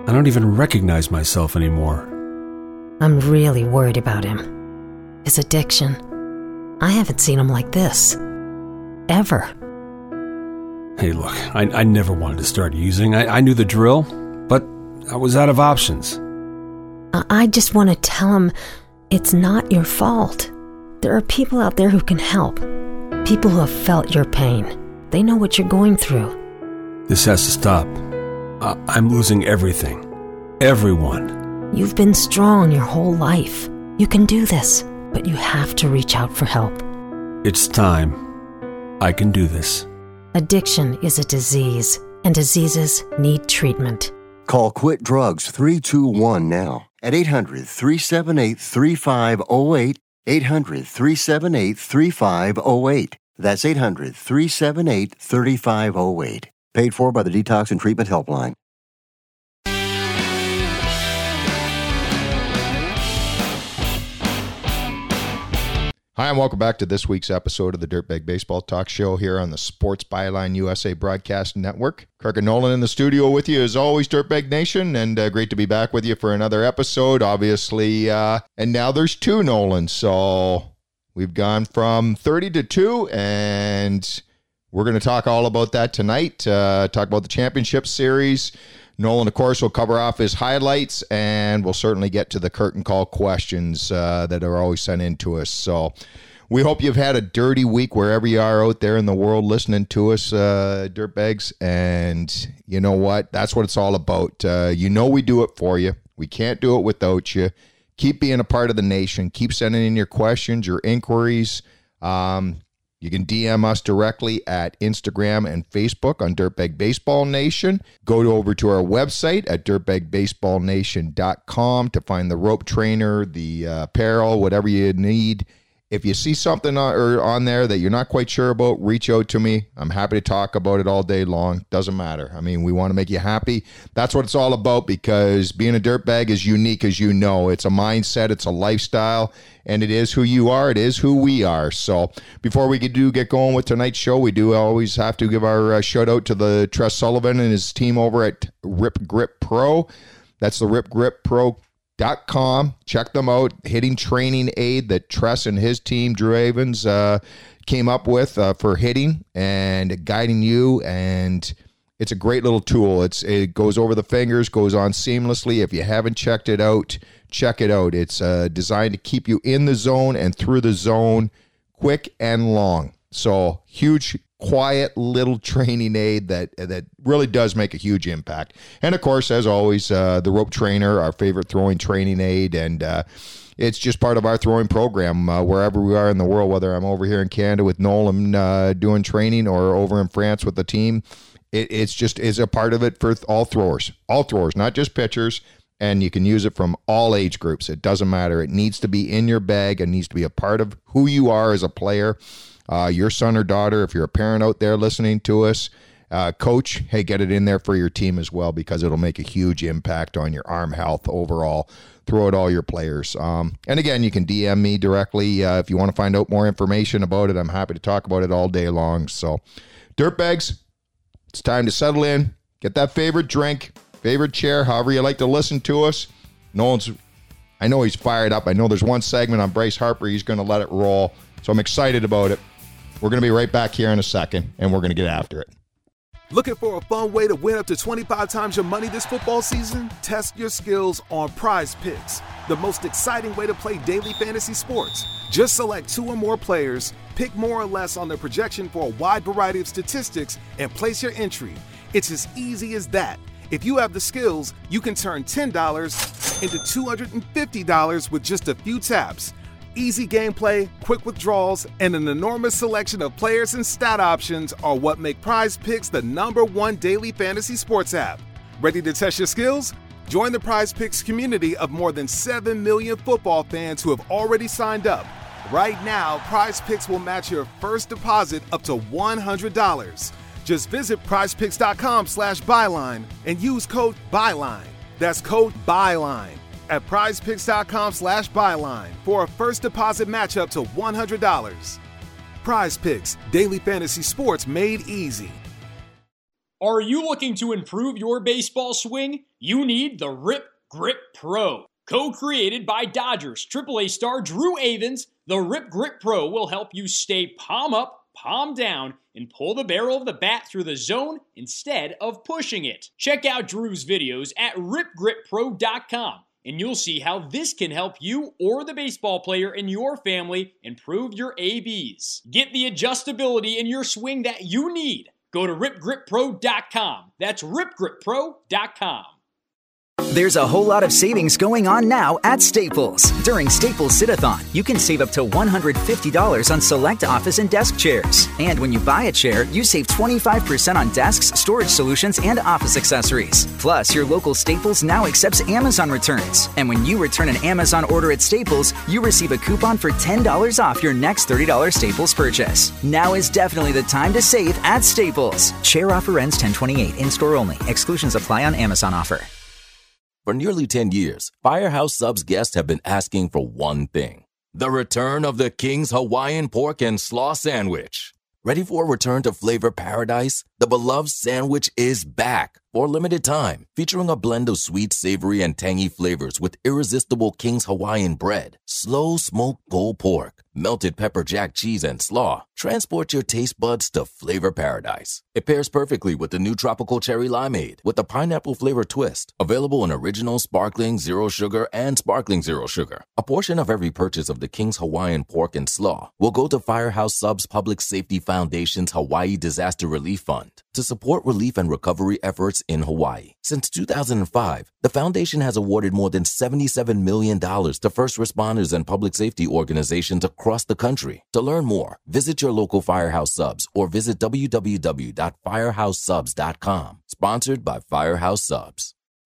I don't even recognize myself anymore. I'm really worried about him. His addiction. I haven't seen him like this. Ever. Hey, look, I never wanted to start using. I knew the drill, but I was out of options. I just want to tell him it's not your fault. There are people out there who can help. People who have felt your pain. They know what you're going through. This has to stop. I'm losing everything. Everyone. You've been strong your whole life. You can do this, but you have to reach out for help. It's time. I can do this. Addiction is a disease, and diseases need treatment. Call Quit Drugs 321 now at 800-378-3508, 800-378-3508. That's 800-378-3508. Paid for by the Detox and Treatment Helpline. Hi, and welcome back to this week's episode of the Dirtbag Baseball Talk Show here on the Sports Byline USA Broadcast Network. Kirk and Nolan in the studio with you as always, Dirtbag Nation, and great to be back with you for another episode, obviously. And now there's two Nolans, so we've gone from 30 to 2, and we're going to talk all about that tonight, talk about the championship series. Nolan, of course, will cover off his highlights, and we'll certainly get to the curtain call questions that are always sent in to us. So we hope you've had a dirty week wherever you are out there in the world listening to us, Dirtbags. And you know what? That's what it's all about. You know we do it for you. We can't do it without you. Keep being a part of the nation. Keep sending in your questions, your inquiries. You can DM us directly at Instagram and Facebook on Dirtbag Baseball Nation. Go over to our website at dirtbagbaseballnation.com to find the rope trainer, the apparel, whatever you need. If you see something on there that you're not quite sure about, reach out to me. I'm happy to talk about it all day long. Doesn't matter. I mean, we want to make you happy. That's what it's all about, because being a dirtbag is unique, as you know. It's a mindset. It's a lifestyle. And it is who you are. It is who we are. So before we get going with tonight's show, we do always have to give our shout out to the Tress Sullivan and his team over at Rip Grip Pro. That's the ripgrippro.com. Check them out. Hitting training aid that Tress and his team, Drew Avens, came up with for hitting and guiding you. And it's a great little tool. It goes over the fingers, goes on seamlessly. If you haven't checked it out, check it out. It's designed to keep you in the zone and through the zone quick and long. So huge, quiet little training aid that really does make a huge impact. And of course, as always, the rope trainer, our favorite throwing training aid. And it's just part of our throwing program wherever we are in the world, whether I'm over here in Canada with Nolan doing training or over in France with the team. It's a part of it for all throwers, not just pitchers. And you can use it from all age groups. It doesn't matter. It needs to be in your bag. It needs to be a part of who you are as a player. Your son or daughter, if you're a parent out there listening to us, coach, hey, get it in there for your team as well, because it'll make a huge impact on your arm health overall throughout all your players. And again, you can DM me directly if you want to find out more information about it. I'm happy to talk about it all day long. So, Dirtbags, it's time to settle in, get that favorite drink, favorite chair, however you like to listen to us. I know he's fired up. I know there's one segment on Bryce Harper. He's going to let it roll. So I'm excited about it. We're going to be right back here in a second, and we're going to get after it. Looking for a fun way to win up to 25 times your money this football season? Test your skills on Prize Picks, the most exciting way to play daily fantasy sports. Just select 2 or more players, pick more or less on their projection for a wide variety of statistics, and place your entry. It's as easy as that. If you have the skills, you can turn $10 into $250 with just a few taps. Easy gameplay, quick withdrawals, and an enormous selection of players and stat options are what make Prize Picks the #1 daily fantasy sports app. Ready to test your skills? Join the Prize Picks community of more than 7 million football fans who have already signed up. Right now, Prize Picks will match your first deposit up to $100. Just visit prizepicks.com/byline and use code BYLINE. That's code BYLINE at prizepicks.com/byline for a first deposit match up to $100. Prize Picks, daily fantasy sports made easy. Are you looking to improve your baseball swing? You need the Rip Grip Pro. Co-created by Dodgers AAA star Drew Avans, the Rip Grip Pro will help you stay palm up, palm down, and pull the barrel of the bat through the zone instead of pushing it. Check out Drew's videos at ripgrippro.com, and you'll see how this can help you or the baseball player in your family improve your ABs. Get the adjustability in your swing that you need. Go to ripgrippro.com. That's ripgrippro.com. There's a whole lot of savings going on now at Staples. During Staples Sit-a-thon, you can save up to $150 on select office and desk chairs. And when you buy a chair, you save 25% on desks, storage solutions, and office accessories. Plus, your local Staples now accepts Amazon returns. And when you return an Amazon order at Staples, you receive a coupon for $10 off your next $30 Staples purchase. Now is definitely the time to save at Staples. Chair offer ends 10/28, in-store only. Exclusions apply on Amazon offer. For nearly 10 years, Firehouse Subs guests have been asking for one thing: the return of the King's Hawaiian Pork and Slaw Sandwich. Ready for a return to flavor paradise? The beloved sandwich is back for a limited time, featuring a blend of sweet, savory, and tangy flavors with irresistible King's Hawaiian bread, slow smoked pulled pork, melted pepper jack cheese, and slaw. Transport your taste buds to flavor paradise. It pairs perfectly with the new tropical cherry limeade with a pineapple flavor twist. Available in original, sparkling, zero sugar, and sparkling zero sugar. A portion of every purchase of the King's Hawaiian Pork and Slaw will go to Firehouse Subs Public Safety Foundation's Hawaii Disaster Relief Fund to support relief and recovery efforts in Hawaii. Since 2005, the foundation has awarded more than $77 million to first responders and public safety organizations across the country. To learn more, visit your local Firehouse Subs or visit www.firehouseSubs.com. Sponsored by Firehouse Subs.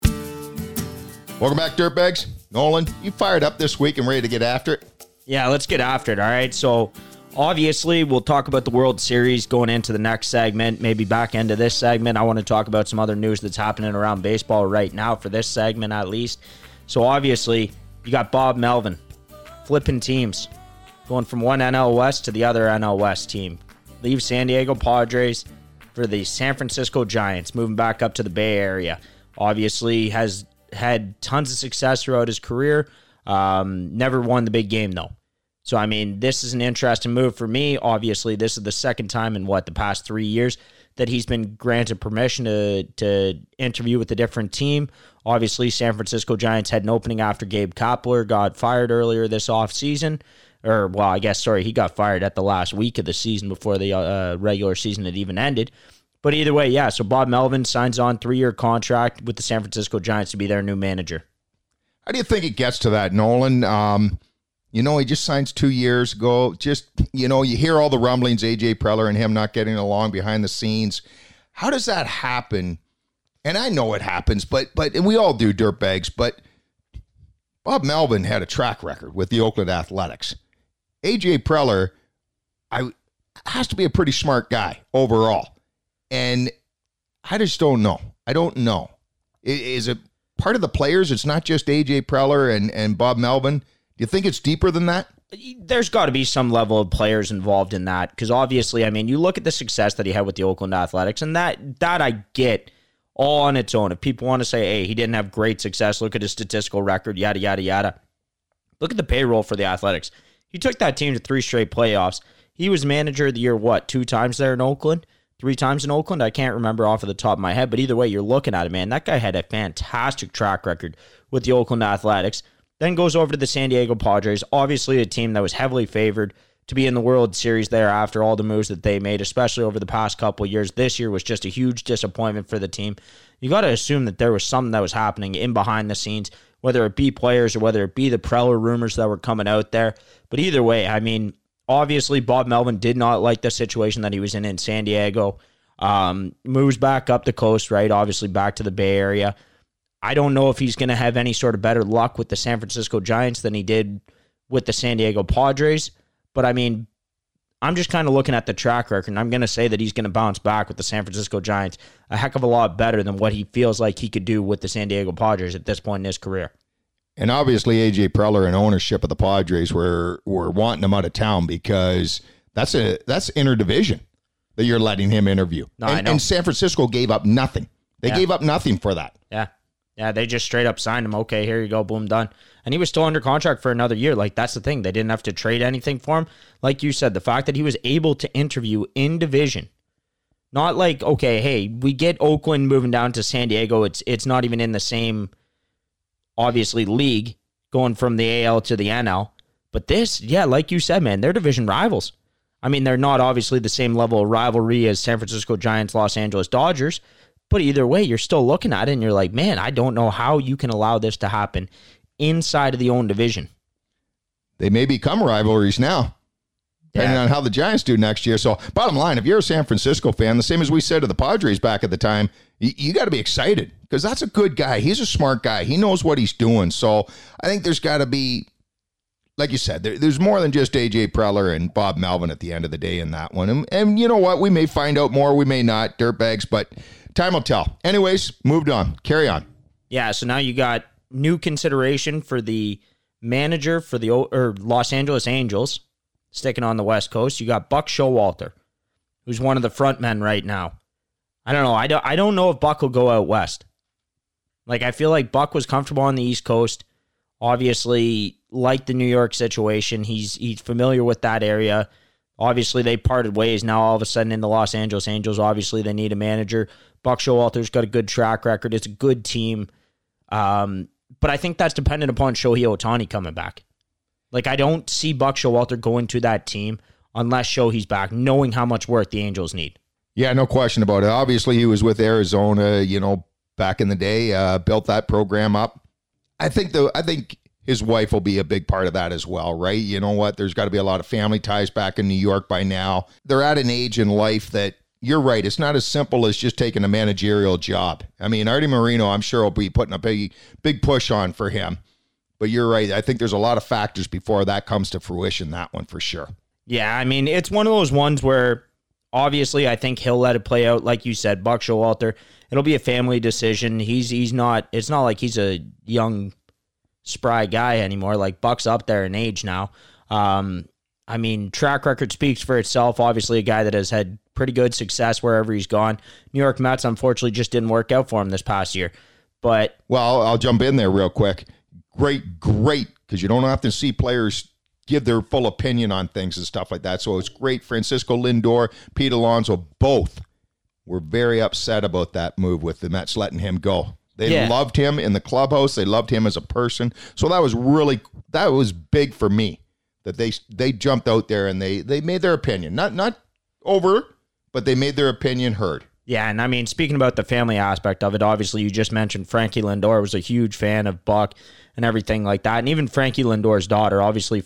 Welcome back, Dirtbags. Nolan, you fired up this week and ready to get after it? Yeah, let's get after it, all right? So, obviously, we'll talk about the World Series going into the next segment, maybe back into this segment. I want to talk about some other news that's happening around baseball right now for this segment at least. So, obviously, you got Bob Melvin flipping teams, going from one NL West to the other NL West team. Leaves San Diego Padres for the San Francisco Giants, moving back up to the Bay Area. Obviously, has had tons of success throughout his career. Never won the big game, though. So, I mean, this is an interesting move for me. Obviously, this is the second time in, the past 3 years that he's been granted permission to interview with a different team. Obviously, San Francisco Giants had an opening after Gabe Kapler got fired earlier this offseason. He got fired at the last week of the season before the regular season had even ended. But either way, yeah, so Bob Melvin signs on 3-year contract with the San Francisco Giants to be their new manager. How do you think it gets to that, Nolan? He just signs 2 years ago. You hear all the rumblings, A.J. Preller and him not getting along behind the scenes. How does that happen? And I know it happens, but and we all do, dirtbags, but Bob Melvin had a track record with the Oakland Athletics. A.J. Preller has to be a pretty smart guy overall. And I just don't know. I don't know. Is it part of the players? It's not just A.J. Preller and Bob Melvin. Do you think it's deeper than that? There's got to be some level of players involved in that. Because obviously, I mean, you look at the success that he had with the Oakland Athletics, and that I get all on its own. If people want to say, hey, he didn't have great success, look at his statistical record, yada, yada, yada. Look at the payroll for the Athletics. He took that team to 3 straight playoffs. He was manager of the year, 2 times there in Oakland? 3 times in Oakland? I can't remember off of the top of my head, but either way, you're looking at it, man. That guy had a fantastic track record with the Oakland Athletics. Then goes over to the San Diego Padres, obviously a team that was heavily favored to be in the World Series there after all the moves that they made, especially over the past couple of years. This year was just a huge disappointment for the team. You got to assume that there was something that was happening in behind the scenes, whether it be players or whether it be the Preller rumors that were coming out there. But either way, I mean, obviously, Bob Melvin did not like the situation that he was in San Diego. Moves back up the coast, right? Obviously, back to the Bay Area. I don't know if he's going to have any sort of better luck with the San Francisco Giants than he did with the San Diego Padres. But, I mean, I'm just kind of looking at the track record, and I'm going to say that he's going to bounce back with the San Francisco Giants a heck of a lot better than what he feels like he could do with the San Diego Padres at this point in his career. And obviously, A.J. Preller and ownership of the Padres were wanting him out of town because that's interdivision. that you're letting him interview. No, I know. And San Francisco gave up nothing. They gave up nothing for that. Yeah. Yeah, they just straight up signed him. Okay, here you go, boom, done. And he was still under contract for another year. Like, that's the thing. They didn't have to trade anything for him. Like you said, the fact that he was able to interview in division. Not like, okay, hey, we get Oakland moving down to San Diego. It's not even in the same, obviously, league, going from the AL to the NL. But this, yeah, like you said, man, they're division rivals. I mean, they're not obviously the same level of rivalry as San Francisco Giants, Los Angeles Dodgers. But either way, you're still looking at it and you're like, man, I don't know how you can allow this to happen inside of the own division. They may become rivalries now, depending on how the Giants do next year. So bottom line, if you're a San Francisco fan, the same as we said to the Padres back at the time, you got to be excited because that's a good guy. He's a smart guy. He knows what he's doing. So I think there's got to be, like you said, there's more than just A.J. Preller and Bob Melvin at the end of the day in that one. And you know what? We may find out more. We may not. Dirtbags, but time will tell. Anyways, moved on. Carry on. Yeah, so now you got new consideration for the manager for the Los Angeles Angels, sticking on the West Coast. You got Buck Showalter, who's one of the front men right now. I don't know. I don't know if Buck will go out west. Like, I feel like Buck was comfortable on the East Coast. Obviously, like the New York situation, he's familiar with that area. Obviously, they parted ways. Now, all of a sudden, in the Los Angeles Angels, obviously, they need a manager. Buck Showalter's got a good track record. It's a good team. But I think that's dependent upon Shohei Ohtani coming back. Like, I don't see Buck Showalter going to that team unless Shohei's back, knowing how much work the Angels need. Yeah, no question about it. Obviously, he was with Arizona, back in the day, built that program up. I think his wife will be a big part of that as well, right? You know what? There's got to be a lot of family ties back in New York by now. They're at an age in life that, you're right, it's not as simple as just taking a managerial job. I mean, Artie Moreno, I'm sure, will be putting a big push on for him. But you're right. I think there's a lot of factors before that comes to fruition, that one for sure. Yeah, I mean, it's one of those ones where, obviously, I think he'll let it play out. Like you said, Buck Showalter, it'll be a family decision. It's not like he's a young, spry guy anymore. Like, Buck's up there in age now. I mean, track record speaks for itself. Obviously, a guy that has had pretty good success wherever he's gone. New York Mets, unfortunately, just didn't work out for him this past year. But, well, I'll jump in there real quick. Great, because you don't have to see players give their full opinion on things and stuff like that. So it's great. Francisco Lindor, Pete Alonso, both were very upset about that move with the Mets letting him go. They loved him in the clubhouse. They loved him as a person. So that was big for me that they jumped out there and they made their opinion. Not over, but they made their opinion heard. Yeah, and I mean, speaking about the family aspect of it, obviously you just mentioned Frankie Lindor was a huge fan of Buck and everything like that. And even Frankie Lindor's daughter,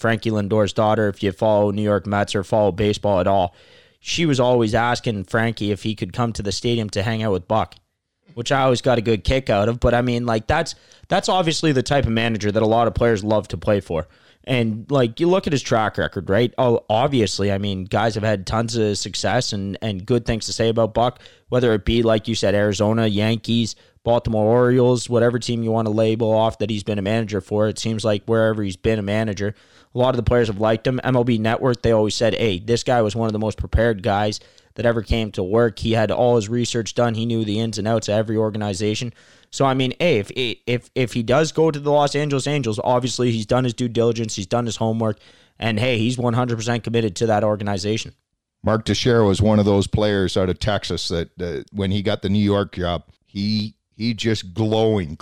if you follow New York Mets or follow baseball at all, she was always asking Frankie if he could come to the stadium to hang out with Buck, which I always got a good kick out of. But I mean, like, that's obviously the type of manager that a lot of players love to play for. And, like, you look at his track record, right? Obviously, I mean, guys have had tons of success and good things to say about Buck, whether it be, like you said, Arizona, Yankees, Baltimore Orioles, whatever team you want to label off that he's been a manager for. It seems like wherever he's been a manager, a lot of the players have liked him. MLB Network, they always said, hey, this guy was one of the most prepared guys that ever came to work. He had all his research done. He knew the ins and outs of every organization. So, I mean, hey, if he does go to the Los Angeles Angels, obviously he's done his due diligence, he's done his homework, and, hey, he's 100% committed to that organization. Mark Teixeira was one of those players out of Texas that when he got the New York job, he just glowing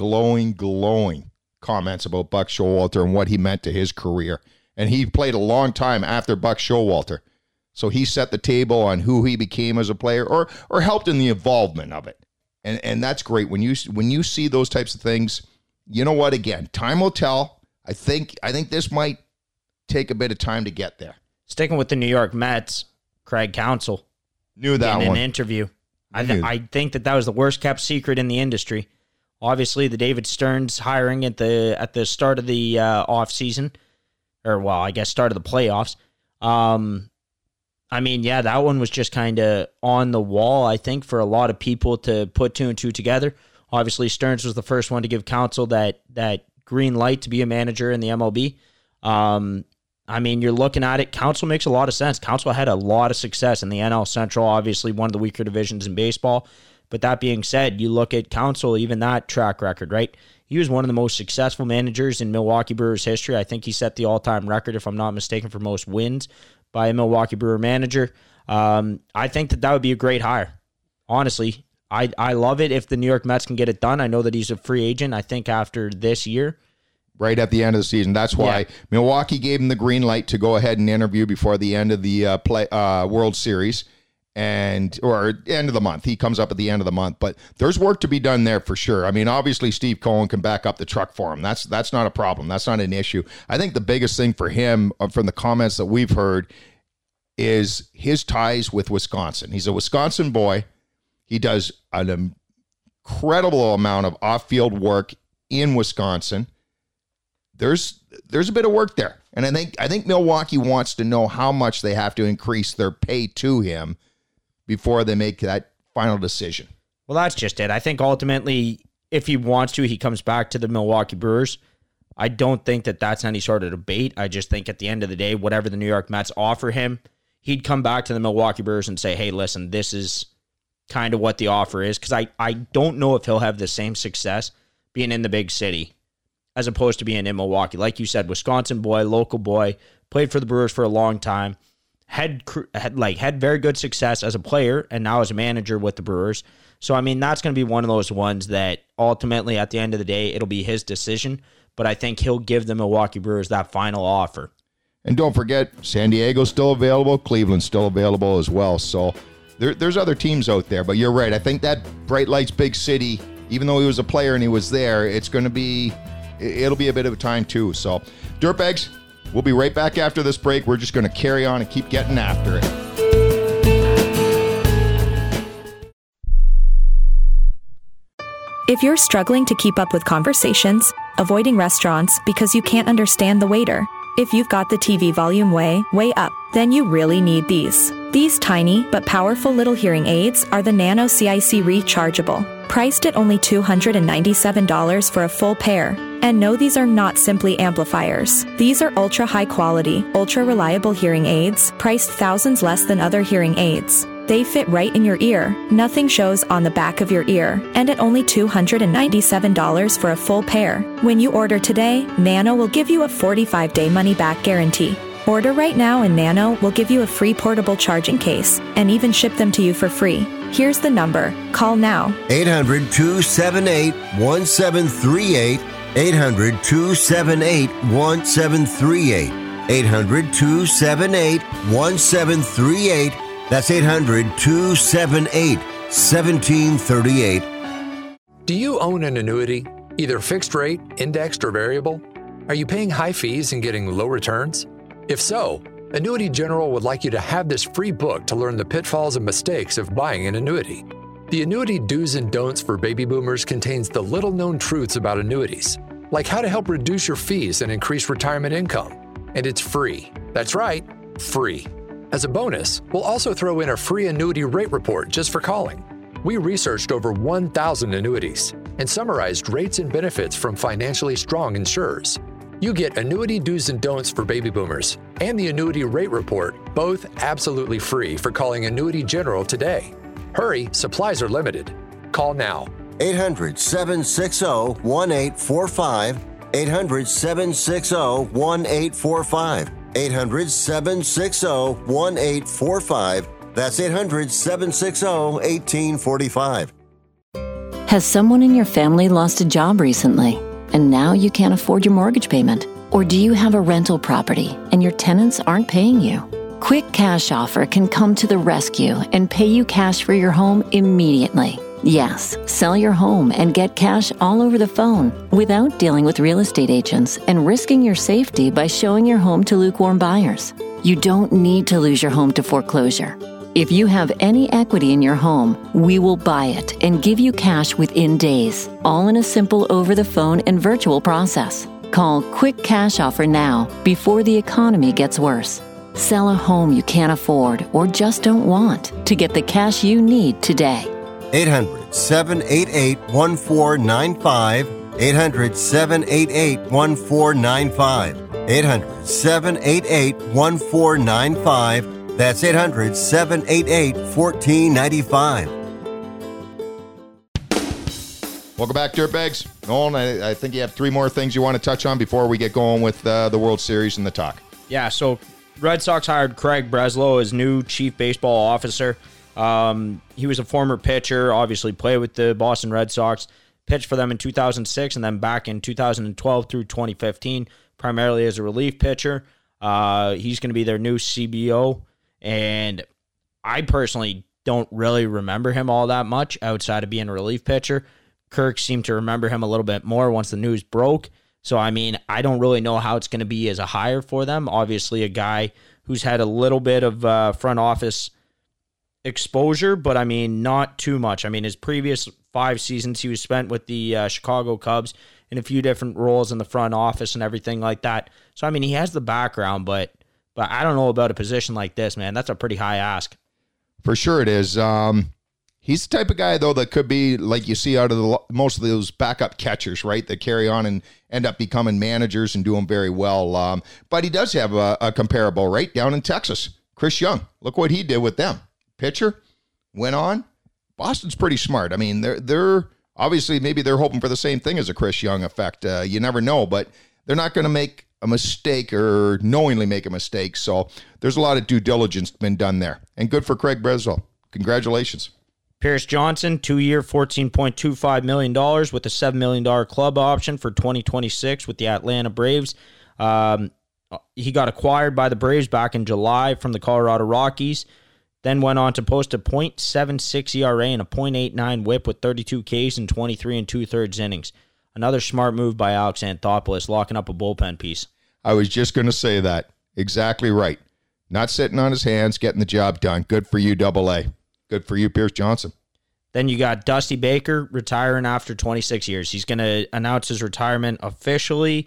comments about Buck Showalter and what he meant to his career. And he played a long time after Buck Showalter. So he set the table on who he became as a player or helped in the involvement of it. And that's great. When you see those types of things, you know what? Again, time will tell. I think this might take a bit of time to get there. Sticking with the New York Mets, Craig Counsell knew that in one. an interview. I think that was the worst kept secret in the industry. Obviously, the David Stearns hiring at the start of the off season, start of the playoffs. I mean, yeah, that one was just kind of on the wall, I think, for a lot of people to put two and two together. Obviously, Stearns was the first one to give Counsell that green light to be a manager in the MLB. I mean, you're looking at it, Council makes a lot of sense. Council had a lot of success in the NL Central, obviously one of the weaker divisions in baseball. But that being said, you look at Council, even that track record, right? He was one of the most successful managers in Milwaukee Brewers history. I think he set the all-time record, if I'm not mistaken, for most wins by a Milwaukee Brewer manager. I think that would be a great hire. Honestly, I love it if the New York Mets can get it done. I know that he's a free agent, I think, after this year. Right at the end of the season. That's why Milwaukee gave him the green light to go ahead and interview before the end of the World Series or end of the month. He comes up at the end of the month, but there's work to be done there for sure. I mean, obviously Steve Cohen can back up the truck for him. That's not a problem. That's not an issue. I think the biggest thing for him, from the comments that we've heard, is his ties with Wisconsin. He's a Wisconsin boy. He does an incredible amount of off-field work in Wisconsin. There's a bit of work there. And I think Milwaukee wants to know how much they have to increase their pay to him before they make that final decision. Well, that's just it. I think ultimately, if he wants to, he comes back to the Milwaukee Brewers. I don't think that that's any sort of debate. I just think at the end of the day, whatever the New York Mets offer him, he'd come back to the Milwaukee Brewers and say, hey, listen, this is kind of what the offer is. Because I don't know if he'll have the same success being in the big city as opposed to being in Milwaukee. Like you said, Wisconsin boy, local boy, played for the Brewers for a long time, had very good success as a player and now as a manager with the Brewers. So, I mean, that's going to be one of those ones that ultimately at the end of the day, it'll be his decision, but I think he'll give the Milwaukee Brewers that final offer. And don't forget, San Diego's still available, Cleveland's still available as well. So there's other teams out there, but you're right. I think that Bright Lights big city, even though he was a player and he was there, it'll be a bit of a time too. So, Dirtbags, we'll be right back after this break. We're just going to carry on and keep getting after it. If you're struggling to keep up with conversations, avoiding restaurants because you can't understand the waiter, if you've got the TV volume way up, then you really need these. These tiny but powerful little hearing aids are the Nano CIC Rechargeable, priced at only $297 for a full pair. And no, these are not simply amplifiers. These are ultra high quality, ultra reliable hearing aids, priced thousands less than other hearing aids. They fit right in your ear, nothing shows on the back of your ear, and at only $297 for a full pair. When you order today, Nano will give you a 45-day money-back guarantee. Order right now and Nano will give you a free portable charging case and even ship them to you for free. Here's the number. Call now. 800-278-1738. 800-278-1738. 800-278-1738. That's 800-278-1738. Do you own an annuity, either fixed rate, indexed, or variable? Are you paying high fees and getting low returns? If so, Annuity General would like you to have this free book to learn the pitfalls and mistakes of buying an annuity. The Annuity Do's and Don'ts for Baby Boomers contains the little-known truths about annuities, like how to help reduce your fees and increase retirement income. And it's free. That's right, free. As a bonus, we'll also throw in a free annuity rate report just for calling. We researched over 1,000 annuities and summarized rates and benefits from financially strong insurers. You get Annuity Do's and Don'ts for Baby Boomers and the Annuity Rate Report, both absolutely free for calling Annuity General today. Hurry, supplies are limited. Call now. 800-760-1845. 800-760-1845. 800-760-1845. That's 800-760-1845. Has someone in your family lost a job recently, and now you can't afford your mortgage payment? Or do you have a rental property and your tenants aren't paying you? Quick Cash Offer can come to the rescue and pay you cash for your home immediately. Yes, sell your home and get cash all over the phone without dealing with real estate agents and risking your safety by showing your home to lukewarm buyers. You don't need to lose your home to foreclosure. If you have any equity in your home, we will buy it and give you cash within days, all in a simple over-the-phone and virtual process. Call Quick Cash Offer now before the economy gets worse. Sell a home you can't afford or just don't want to get the cash you need today. 800-788-1495. 800-788-1495. 800-788-1495. That's 800-788-1495. Welcome back, Dirtbags. Nolan, I think you have 3 more things you want to touch on before we get going with the World Series and the talk. Yeah, so Red Sox hired Craig Breslow as new chief baseball officer. He was a former pitcher, obviously played with the Boston Red Sox, pitched for them in 2006 and then back in 2012 through 2015, primarily as a relief pitcher. He's going to be their new CBO, and I personally don't really remember him all that much outside of being a relief pitcher. Kirk seemed to remember him a little bit more once the news broke. So, I mean, I don't really know how it's going to be as a hire for them. Obviously, a guy who's had a little bit of front office exposure, but, I mean, not too much. I mean, his previous 5 seasons he was spent with the Chicago Cubs in a few different roles in the front office and everything like that. So, I mean, he has the background, but I don't know about a position like this, man. That's a pretty high ask. For sure it is. He's the type of guy, though, that could be like you see out of most of those backup catchers, right, that carry on and end up becoming managers and doing very well. But he does have a comparable, right, down in Texas. Chris Young, look what he did with them. Pitcher, went on. Boston's pretty smart. I mean, they're obviously, maybe they're hoping for the same thing as a Chris Young effect. You never know, but they're not going to make a mistake or knowingly make a mistake. So there's a lot of due diligence been done there. And good for Craig Breslow. Congratulations. Pierce Johnson, 2-year, $14.25 million with a $7 million club option for 2026 with the Atlanta Braves. He got acquired by the Braves back in July from the Colorado Rockies, then went on to post a .76 ERA and a .89 whip with 32 Ks in 23 2/3 innings. Another smart move by Alex Anthopoulos, locking up a bullpen piece. I was just going to say that. Exactly right. Not sitting on his hands, getting the job done. Good for you, AA. Good for you, Pierce Johnson. Then you got Dusty Baker retiring after 26 years. He's going to announce his retirement officially,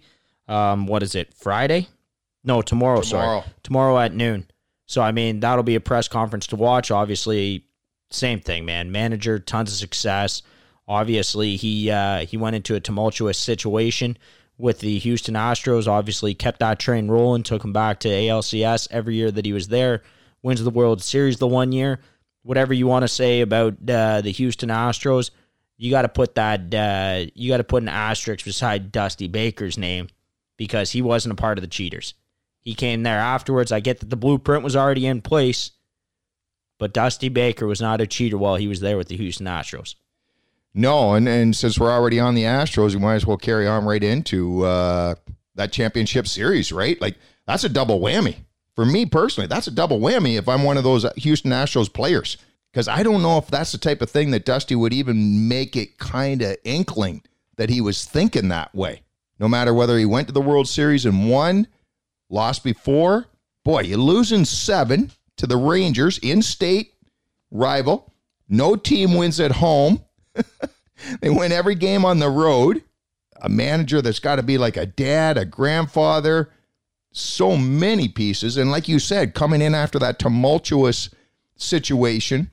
Friday? No, tomorrow, sorry. Tomorrow at noon. So, I mean, that'll be a press conference to watch. Obviously, same thing, man. Manager, tons of success. Obviously, he went into a tumultuous situation with the Houston Astros. Obviously, kept that train rolling, took him back to ALCS every year that he was there. Wins the World Series the one year. Whatever you want to say about the Houston Astros, you got to put that. You got to put an asterisk beside Dusty Baker's name because he wasn't a part of the cheaters. He came there afterwards. I get that the blueprint was already in place, but Dusty Baker was not a cheater while he was there with the Houston Astros. No, and since we're already on the Astros, we might as well carry on right into that championship series, right? Like, that's a double whammy. For me personally, that's a double whammy if I'm one of those Houston Astros players. Because I don't know if that's the type of thing that Dusty would even make it kind of inkling that he was thinking that way. No matter whether he went to the World Series and won, lost before. Boy, you're losing 7 to the Rangers, in-state rival. No team wins at home. They win every game on the road. A manager that's got to be like a dad, a grandfather, so many pieces. And like you said, coming in after that tumultuous situation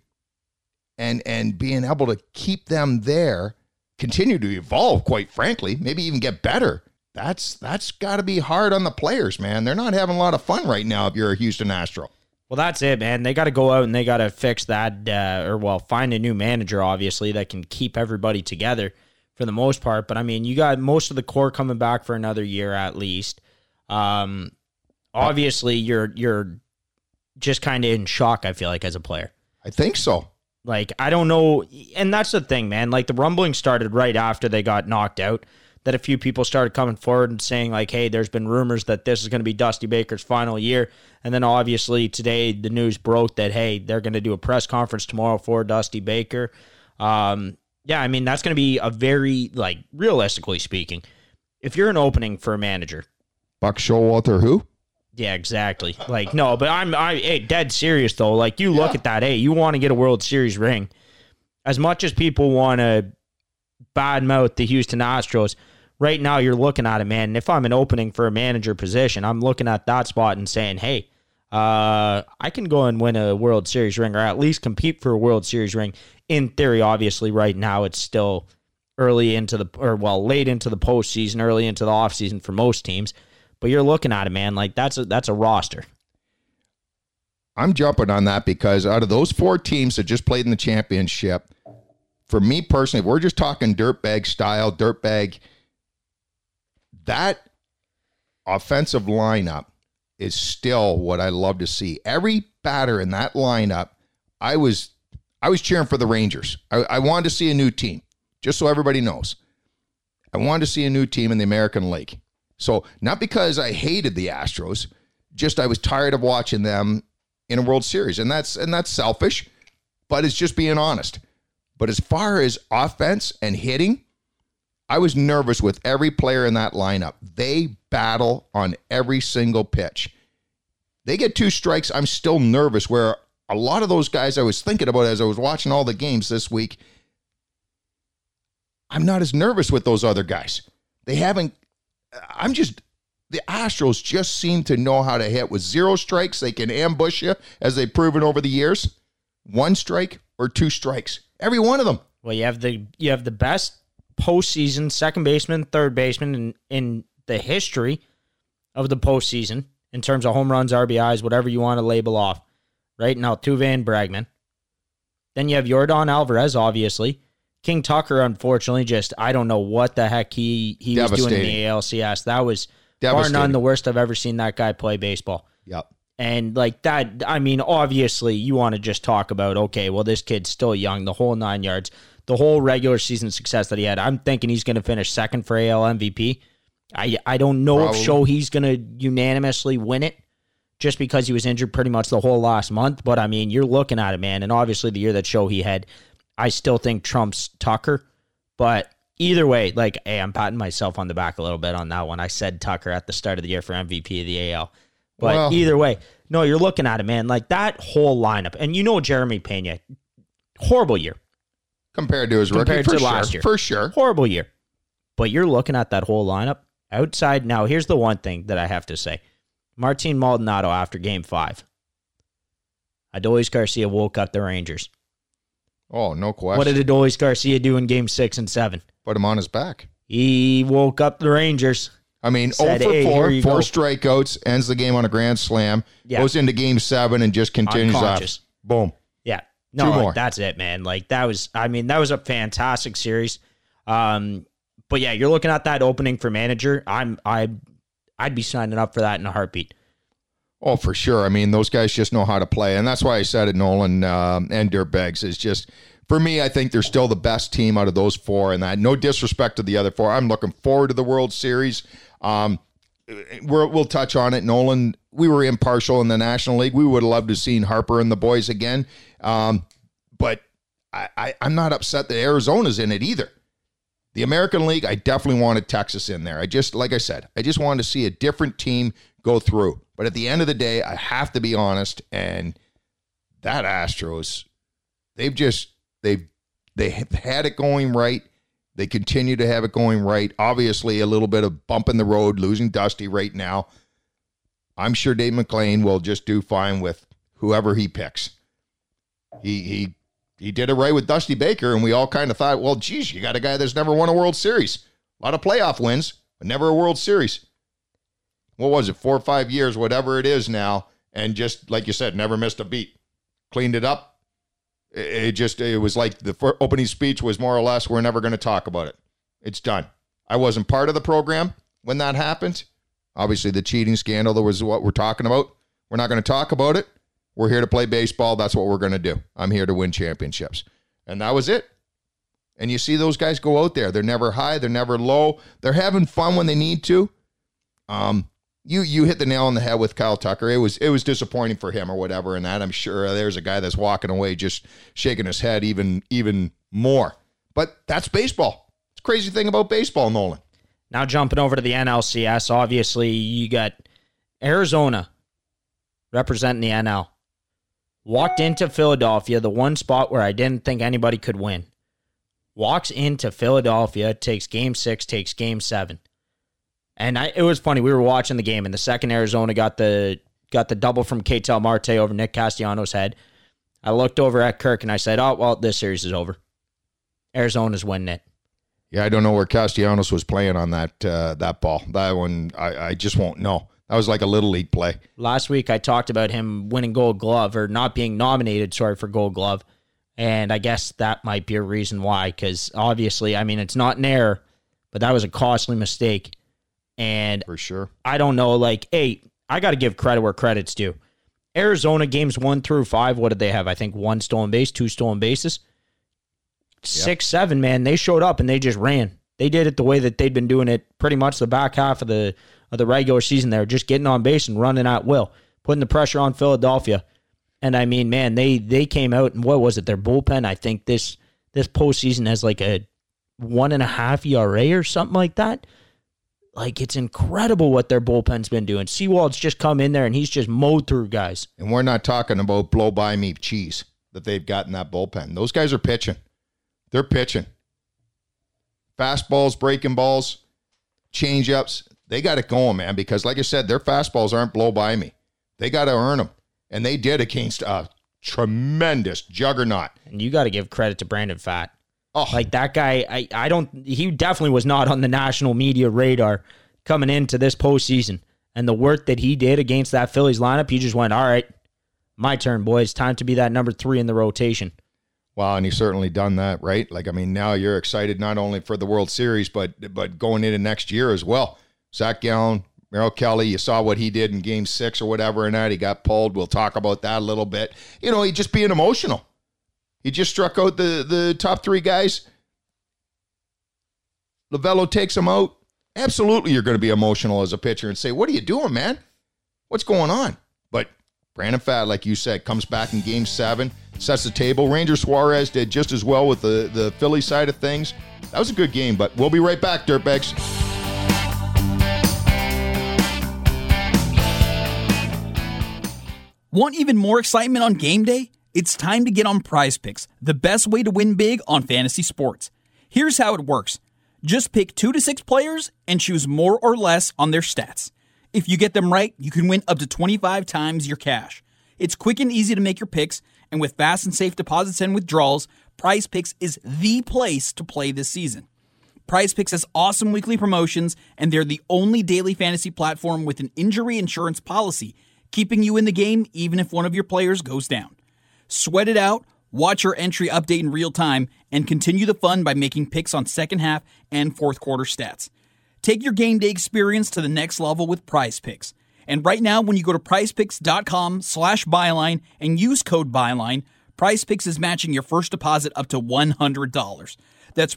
and being able to keep them there, continue to evolve, quite frankly, maybe even get better. That's got to be hard on the players, man. They're not having a lot of fun right now if you're a Houston Astro. Well, that's it, man. They got to go out and they got to fix that, find a new manager, obviously, that can keep everybody together for the most part. But, I mean, you got most of the core coming back for another year at least. Obviously, you're just kind of in shock, I feel like, as a player. I think so. Like, I don't know. And that's the thing, man. Like, the rumbling started right after they got knocked out, that a few people started coming forward and saying, like, hey, there's been rumors that this is going to be Dusty Baker's final year. And then, obviously, today the news broke that, hey, they're going to do a press conference tomorrow for Dusty Baker. Yeah, I mean, that's going to be a very, like, realistically speaking, if you're an opening for a manager. Buck Showalter who? Yeah, exactly. Like, no, but I'm dead serious, though. Like, you look at that, hey, you want to get a World Series ring. As much as people want to badmouth the Houston Astros, right now you're looking at it, man. And if I'm an opening for a manager position, I'm looking at that spot and saying, hey, I can go and win a World Series ring or at least compete for a World Series ring. In theory, obviously, right now it's still late into the postseason, early into the offseason for most teams. But you're looking at it, man, like that's a roster. I'm jumping on that because out of those 4 teams that just played in the championship, for me personally, if we're just talking dirtbag style, that offensive lineup is still what I love to see. Every batter in that lineup, I was cheering for the Rangers. I wanted to see a new team, just so everybody knows. I wanted to see a new team in the American League. So not because I hated the Astros, just I was tired of watching them in a World Series. And that's selfish, but it's just being honest. But as far as offense and hitting, I was nervous with every player in that lineup. They battle on every single pitch. They get 2 strikes, I'm still nervous, where a lot of those guys I was thinking about as I was watching all the games this week, I'm not as nervous with those other guys. The Astros just seem to know how to hit. With 0 strikes, they can ambush you, as they've proven over the years. 1 strike or 2 strikes. Every one of them. Well, you have the best postseason second baseman, third baseman in the history of the postseason in terms of home runs, RBIs, whatever you want to label off. Right now, Altuve and Bregman. Then you have Yordan Alvarez, obviously. King Tucker, unfortunately, I don't know what the heck he was doing in the ALCS. That was far none the worst I've ever seen that guy play baseball. Yep. And like that, I mean, obviously, you want to just talk about, okay, well, this kid's still young, the whole 9 yards, the whole regular season success that he had. I'm thinking he's going to finish second for AL MVP. I don't know if Shohei's going to unanimously win it just because he was injured pretty much the whole last month. But, I mean, you're looking at it, man. And obviously, the year that Shohei had, I still think trumps Tucker. But either way, like, hey, I'm patting myself on the back a little bit on that one. I said Tucker at the start of the year for MVP of the AL. But either way, no, you're looking at it, man. Like, that whole lineup. And you know Jeremy Pena, horrible year. Compared to his rookie, last year. For sure. Horrible year. But you're looking at that whole lineup. Outside, now, here's the one thing that I have to say. Martin Maldonado after Game 5. Adolis Garcia woke up the Rangers. Oh, no question. What did Adolis Garcia do in Game 6 and 7? Put him on his back. He woke up the Rangers. I mean, 0 for 4, 4 strikeouts, ends the game on a grand slam, goes into Game 7 and just continues off. Boom. Yeah. No, like, that's it, man. Like, that was a fantastic series. But yeah, you're looking at that opening for manager. I'd be signing up for that in a heartbeat. Oh, for sure. I mean, those guys just know how to play. And that's why I said it, Nolan and Dirtbags, is just, for me, I think they're still the best team out of those 4. And that, no disrespect to the other 4. I'm looking forward to the World Series. We'll touch on it. Nolan, we were impartial in the National League. We would have loved to have seen Harper and the boys again. But I'm not upset that Arizona's in it either. The American League, I definitely wanted Texas in there. Like I said, I just wanted to see a different team go through. But at the end of the day, I have to be honest, and that Astros, they've had it going right. They continue to have it going right. Obviously, a little bit of bump in the road, losing Dusty right now. I'm sure Dave McClain will just do fine with whoever he picks. He did it right with Dusty Baker, and we all kind of thought, well, geez, you got a guy that's never won a World Series. A lot of playoff wins, but never a World Series. What was it, 4 or 5 years, whatever it is now, and just, like you said, never missed a beat. Cleaned it up. It was like the opening speech was more or less, we're never going to talk about it. It's done. I wasn't part of the program when that happened. Obviously, the cheating scandal was what we're talking about. We're not going to talk about it. We're here to play baseball. That's what we're going to do. I'm here to win championships. And that was it. And you see those guys go out there. They're never high. They're never low. They're having fun when they need to. You hit the nail on the head with Kyle Tucker. It was disappointing for him or whatever. And that, I'm sure there's a guy that's walking away just shaking his head even more. But that's baseball. It's a crazy thing about baseball, Nolan. Now jumping over to the NLCS, obviously you got Arizona representing the NL. Walked into Philadelphia, the one spot where I didn't think anybody could win. Walks into Philadelphia, takes Game 6, takes Game 7. And it was funny, we were watching the game, and the second Arizona got the double from Ketel Marte over Nick Castellanos' head. I looked over at Kirk, and I said, oh, well, this series is over. Arizona's winning it. Yeah, I don't know where Castellanos was playing on that ball. That one, I just won't know. That was like a Little League play. Last week, I talked about him winning Gold Glove, or not being nominated, for Gold Glove. And I guess that might be a reason why, because obviously, I mean, it's not an error, but that was a costly mistake. And for sure, I don't know, like, hey, I got to give credit where credit's due. Arizona games 1 through 5, what did they have? I think 1 stolen base, 2 stolen bases. 6, 7, man, they showed up and they just ran. They did it the way that they'd been doing it pretty much the back half of the regular season there, just getting on base and running at will, putting the pressure on Philadelphia. And I mean, man, they came out, and what was it? Their bullpen, I think this postseason has like a 1.5 ERA or something like that. Like, it's incredible what their bullpen's been doing. Seawald's just come in there and he's just mowed through guys. And we're not talking about blow-by-me cheese that they've got in that bullpen. Those guys are pitching. They're pitching. Fastballs, breaking balls, change-ups. They got it going, man, because like I said, their fastballs aren't blow-by-me. They got to earn them. And they did against a tremendous juggernaut. And you got to give credit to Brandon Pfaadt. Oh. Like, that guy, he definitely was not on the national media radar coming into this postseason. And the work that he did against that Phillies lineup, he just went, all right, my turn, boys. Time to be that number 3 in the rotation. Wow, and he's certainly done that, right? Like, I mean, now you're excited not only for the World Series, but going into next year as well. Zach Gallen, Merrill Kelly, you saw what he did in Game 6 or whatever, and that he got pulled. We'll talk about that a little bit. You know, he just being emotional. He just struck out the top 3 guys. Lovello takes him out. Absolutely, you're going to be emotional as a pitcher and say, what are you doing, man? What's going on? But Brandon Pfaadt, like you said, comes back in Game 7, sets the table. Ranger Suarez did just as well with the Philly side of things. That was a good game, but we'll be right back, Dirtbags. Want even more excitement on game day? It's time to get on Prize Picks, the best way to win big on fantasy sports. Here's how it works. Just pick 2 to 6 players and choose more or less on their stats. If you get them right, you can win up to 25 times your cash. It's quick and easy to make your picks, and with fast and safe deposits and withdrawals, Prize Picks is the place to play this season. Prize Picks has awesome weekly promotions, and they're the only daily fantasy platform with an injury insurance policy, keeping you in the game even if one of your players goes down. Sweat it out, watch your entry update in real time, and continue the fun by making picks on second half and fourth quarter stats. Take your game day experience to the next level with Prize Picks. And right now, when you go to prizepicks.com/byline and use code byline, Prize Picks is matching your first deposit up to $100. That's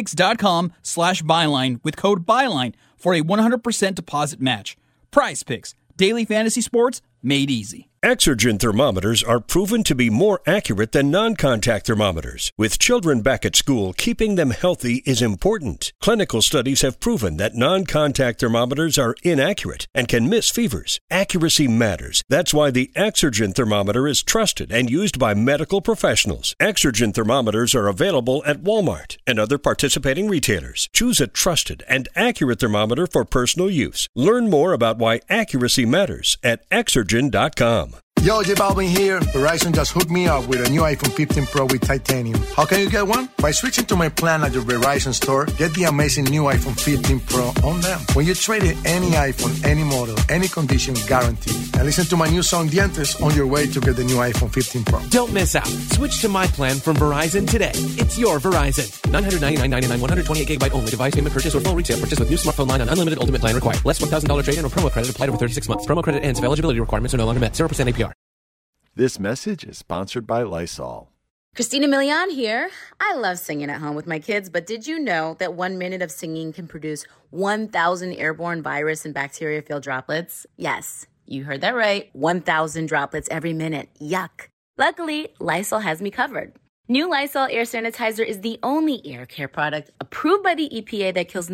prizepicks.com/byline with code byline for a 100% deposit match. Prize Picks, daily fantasy sports made easy. Exergen thermometers are proven to be more accurate than non-contact thermometers. With children back at school, keeping them healthy is important. Clinical studies have proven that non-contact thermometers are inaccurate and can miss fevers. Accuracy matters. That's why the Exergen thermometer is trusted and used by medical professionals. Exergen thermometers are available at Walmart and other participating retailers. Choose a trusted and accurate thermometer for personal use. Learn more about why accuracy matters at Exergen.com. Yo, J Balvin here. Verizon just hooked me up with a new iPhone 15 Pro with titanium. How can you get one? By switching to my plan at your Verizon store, get the amazing new iPhone 15 Pro on them. When you trade in any iPhone, any model, any condition, guaranteed. And listen to my new song, Dientes, on your way to get the new iPhone 15 Pro. Don't miss out. Switch to my plan from Verizon today. It's your Verizon. $999.99, 128 gigabyte only. Device payment purchase or full retail purchase with new smartphone line on unlimited ultimate plan required. Less $1,000 trade-in or promo credit applied over 36 months. Promo credit ends if eligibility requirements are no longer met. 0% APR. This message is sponsored by Lysol. Christina Milian here. I love singing at home with my kids, but did you know that 1 minute of singing can produce 1,000 airborne virus and bacteria-filled droplets? Yes, you heard that right. 1,000 droplets every minute. Yuck. Luckily, Lysol has me covered. New Lysol Air Sanitizer is the only air care product approved by the EPA that kills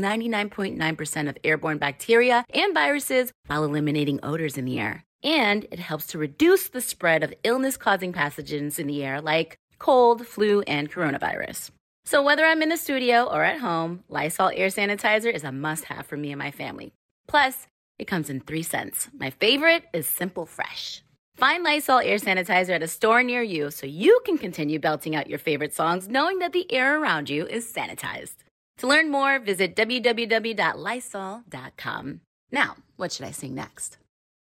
99.9% of airborne bacteria and viruses while eliminating odors in the air. And it helps to reduce the spread of illness-causing pathogens in the air like cold, flu, and coronavirus. So whether I'm in the studio or at home, Lysol Air Sanitizer is a must-have for me and my family. Plus, it comes in 3 scents. My favorite is Simple Fresh. Find Lysol Air Sanitizer at a store near you so you can continue belting out your favorite songs knowing that the air around you is sanitized. To learn more, visit www.Lysol.com. Now, what should I sing next?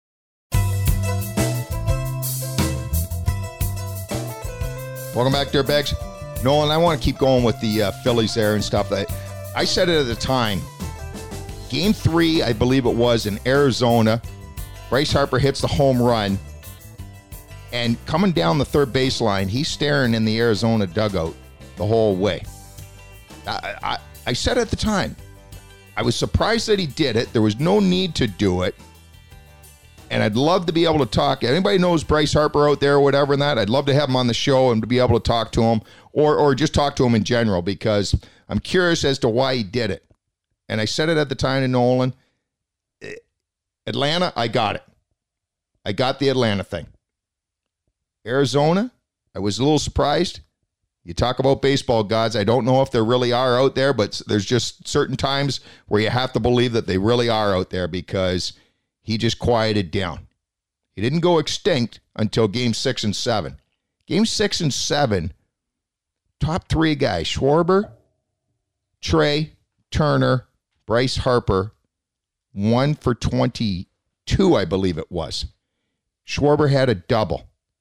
Welcome back, Dirtbags. Nolan, I want to keep going with the Phillies there and stuff. I said it at the time. Game 3, I believe it was, in Arizona. Bryce Harper hits the home run. And coming down the third baseline, he's staring in the Arizona dugout the whole way. I said at the time, I was surprised that he did it. There was no need to do it. And I'd love to be able to talk. Anybody knows Bryce Harper out there or whatever and that, I'd love to have him on the show and to be able to talk to him or just talk to him in general, because I'm curious as to why he did it. And I said it at the time to Nolan. Atlanta, I got it. I got the Atlanta thing. Arizona, I was a little surprised. You talk about baseball gods. I don't know if there really are out there, but there's just certain times where you have to believe that they really are out there, because he just quieted down. He didn't go extinct until game 6 and 7. Game 6 and 7, top 3 guys, Schwarber, Trey, Turner, Bryce Harper, 1 for 22, I believe it was. Schwarber had a double.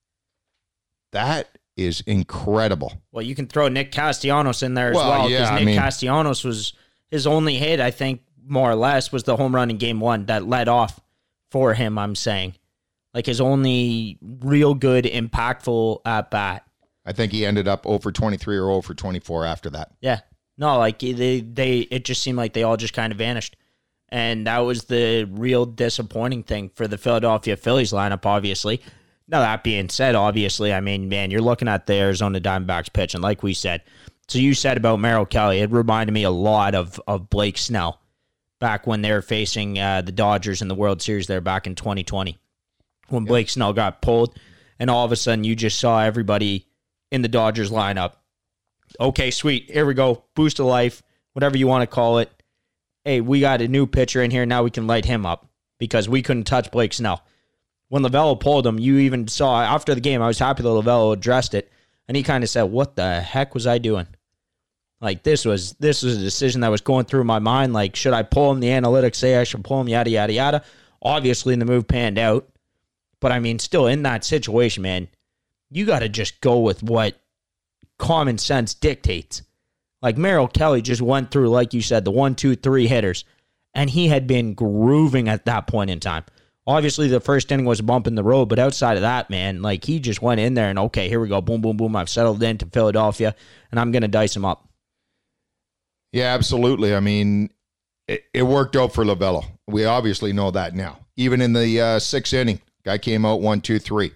That is incredible. Well, you can throw Nick Castellanos in there as well, because Nick Castellanos was his only hit, I think, more or less, was the home run in game 1 that led off for him, I'm saying. Like his only real good, impactful at bat. I think he ended up 0 for 23 or 0 for 24 after that. Yeah. No, like it just seemed like they all just kind of vanished. And that was the real disappointing thing for the Philadelphia Phillies lineup, obviously. Now, that being said, obviously, I mean, man, you're looking at the Arizona Diamondbacks pitch, and like we said, so you said about Merrill Kelly, it reminded me a lot of Blake Snell back when they were facing the Dodgers in the World Series there back in 2020, when Blake Snell got pulled, and all of a sudden you just saw everybody in the Dodgers lineup. Okay, sweet, here we go, boost of life, whatever you want to call it. Hey, we got a new pitcher in here, now we can light him up, because we couldn't touch Blake Snell. When Lovello pulled him, you even saw, after the game, I was happy that Lovello addressed it, and he kind of said, what the heck was I doing? Like, this was a decision that was going through my mind. Like, should I pull him? The analytics say I should pull him, yada, yada, yada. Obviously, the move panned out. But, I mean, still, in that situation, man, you got to just go with what common sense dictates. Like, Merrill Kelly just went through, like you said, the 1, 2, 3 hitters, and he had been grooving at that point in time. Obviously, the first inning was a bump in the road, but outside of that, man, like, he just went in there and, okay, here we go, boom, boom, boom, I've settled into Philadelphia, and I'm going to dice him up. Yeah, absolutely. I mean, it worked out for Lovello. We obviously know that now. Even in the 6th inning, guy came out 1, 2, 3.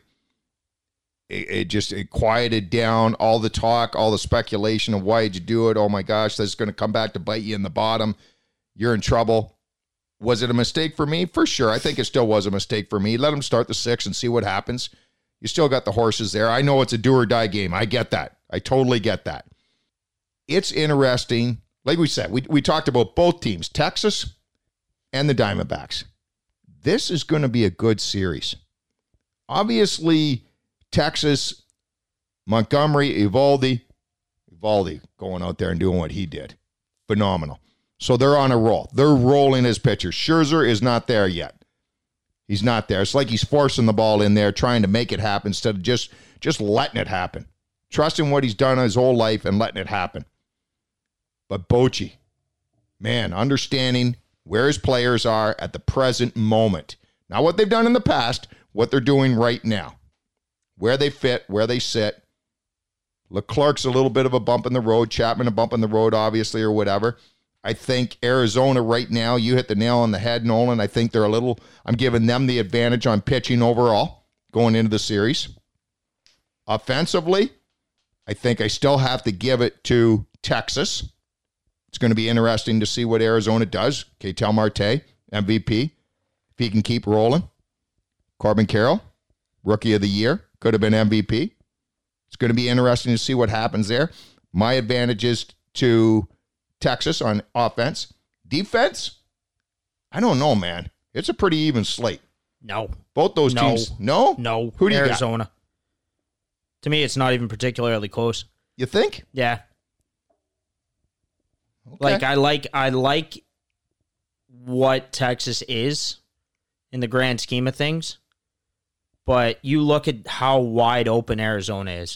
It quieted down all the talk, all the speculation of why did you do it? Oh, my gosh, that's going to come back to bite you in the bottom. You're in trouble. Was it a mistake for me? For sure. I think it still was a mistake for me. Let him start the 6th and see what happens. You still got the horses there. I know it's a do or die game. I get that. I totally get that. It's interesting. Like we said, we talked about both teams, Texas and the Diamondbacks. This is going to be a good series. Obviously, Texas, Montgomery, Eovaldi going out there and doing what he did. Phenomenal. So they're on a roll. They're rolling as pitchers. Scherzer is not there yet. He's not there. It's like he's forcing the ball in there, trying to make it happen instead of just letting it happen. Trusting what he's done his whole life and letting it happen. But Bochy, man, understanding where his players are at the present moment. Not what they've done in the past, what they're doing right now. Where they fit, where they sit. Leclerc's a little bit of a bump in the road. Chapman a bump in the road, obviously, or whatever. I think Arizona right now, you hit the nail on the head, Nolan. I think I'm giving them the advantage on pitching overall going into the series. Offensively, I think I still have to give it to Texas. It's going to be interesting to see what Arizona does. Ketel Marte, MVP, if he can keep rolling. Corbin Carroll, Rookie of the Year, could have been MVP. It's going to be interesting to see what happens there. My advantage is to Texas on offense. Defense, I don't know, man. It's a pretty even slate. No. Both those teams. No? No. Who do you Arizona. got? To me, it's not even particularly close. You think? Yeah. Like I like what Texas is in the grand scheme of things, but you look at how wide open Arizona is,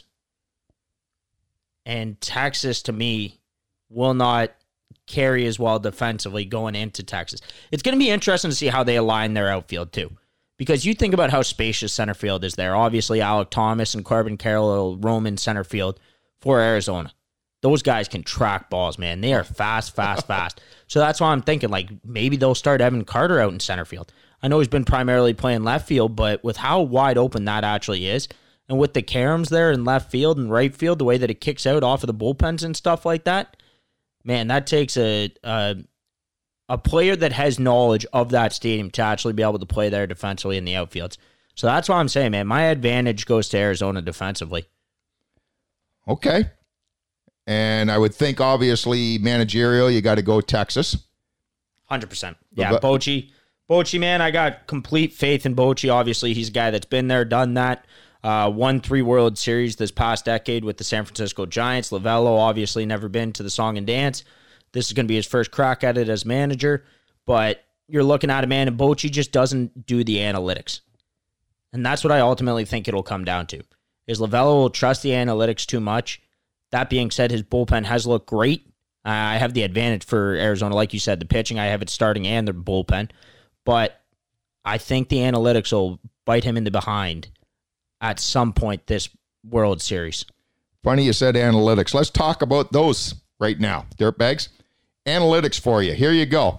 and Texas to me will not carry as well defensively going into Texas. It's going to be interesting to see how they align their outfield too, because you think about how spacious center field is there. Obviously, Alec Thomas and Corbin Carroll roam in center field for Arizona. Those guys can track balls, man. They are fast. So that's why I'm thinking, like, maybe they'll start Evan Carter out in center field. I know he's been primarily playing left field, but with how wide open that actually is, and with the caroms there in left field and right field, the way that it kicks out off of the bullpens and stuff like that, man, that takes a player that has knowledge of that stadium to actually be able to play there defensively in the outfields. So that's why I'm saying, man, my advantage goes to Arizona defensively. Okay. And I would think, obviously, managerial, you got to go Texas. 100%. Yeah, Bochy, man, I got complete faith in Bochy. Obviously, he's a guy that's been there, done that. Won 3 World Series this past decade with the San Francisco Giants. Lovello, obviously, never been to the Song and Dance. This is going to be his first crack at it as manager. But you're looking at a man, and Bochy just doesn't do the analytics. And that's what I ultimately think it'll come down to, is Lovello will trust the analytics too much. That being said, his bullpen has looked great. I have the advantage for Arizona. Like you said, the pitching, I have it starting and the bullpen. But I think the analytics will bite him in the behind at some point this World Series. Funny you said analytics. Let's talk about those right now, Dirtbags. Analytics for you. Here you go.